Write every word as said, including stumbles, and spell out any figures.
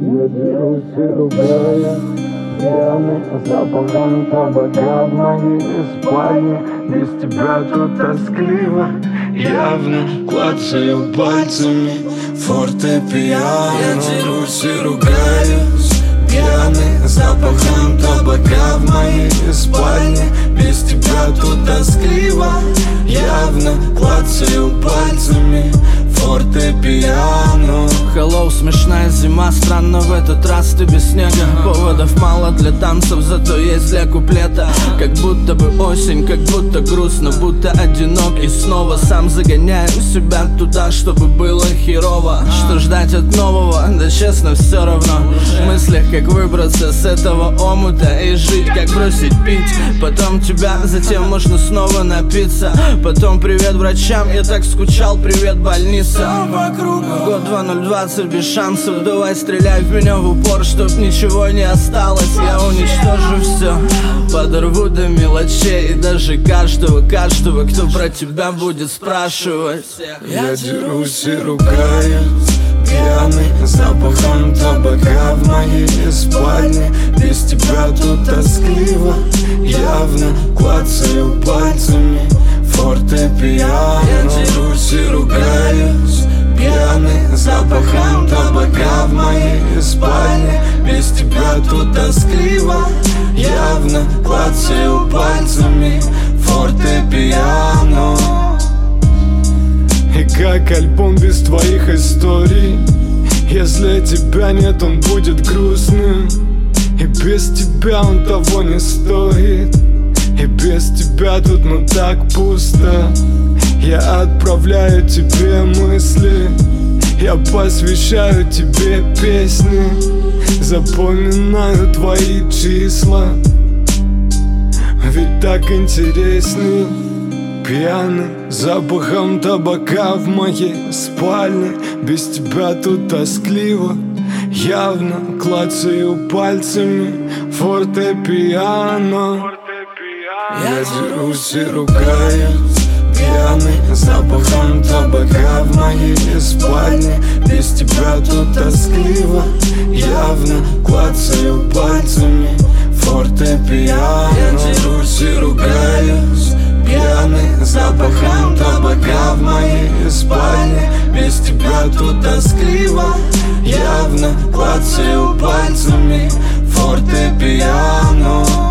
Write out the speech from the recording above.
Я дерусь и ругаю, пьяный запахом табака в моей спальне. Без тебя тут тоскливо, явно клацаю пальцами фортепиано. Я дерусь и ругаюсь, пьяный запахом табака в моей спальне. Без тебя тут тоскливо, явно клацаю пальцами фортепиано. Hello, смешная зима, странно в этот раз ты без снега. Поводов мало для танцев, зато есть для куплета. Как будто бы осень, как будто грустно, будто одинок. И снова сам загоняю себя туда, чтобы было херово. Что ждать от нового, да честно все равно. В мыслях, как выбраться с этого омута и жить, как бросить пить. Потом тебя, затем можно снова напиться. Потом привет врачам, я так скучал, привет больница. Год два ноль двадцать без шансов, давай стреляй в меня в упор, чтоб ничего не осталось. Я уничтожу все, подорву до мелочей. И даже каждого, каждого, кто про тебя будет спрашивать. Я дерусь и ругаюсь, пьяный запахом табака в моей спальне. Без тебя тут тоскливо, явно клацаю пальцами фортепиано. Я дерусь и ругаюсь, пьяный запахом табака в моей спальне. Без тебя тут тоскливо, явно клацаю пальцами фортепиано. И как альбом без твоих историй, если тебя нет, он будет грустным. И без тебя он того не стоит. И без тебя тут ну так пусто. Я отправляю тебе мысли, я посвящаю тебе песни, запоминаю твои числа, ведь так интересней. Пьяный запахом табака в моей спальне. Без тебя тут тоскливо, явно клацаю пальцами фортепиано. Я дерусь и ругаюсь, пьяный запахом табака в моей спальне. Без тебя тут тоскливо, явно клацаю пальцами фортепиано. Я дерусь и ругаюсь, пьяный запахом табака в моей спальне. Без тебя тут тоскливо, явно клацаю пальцами фортепиано.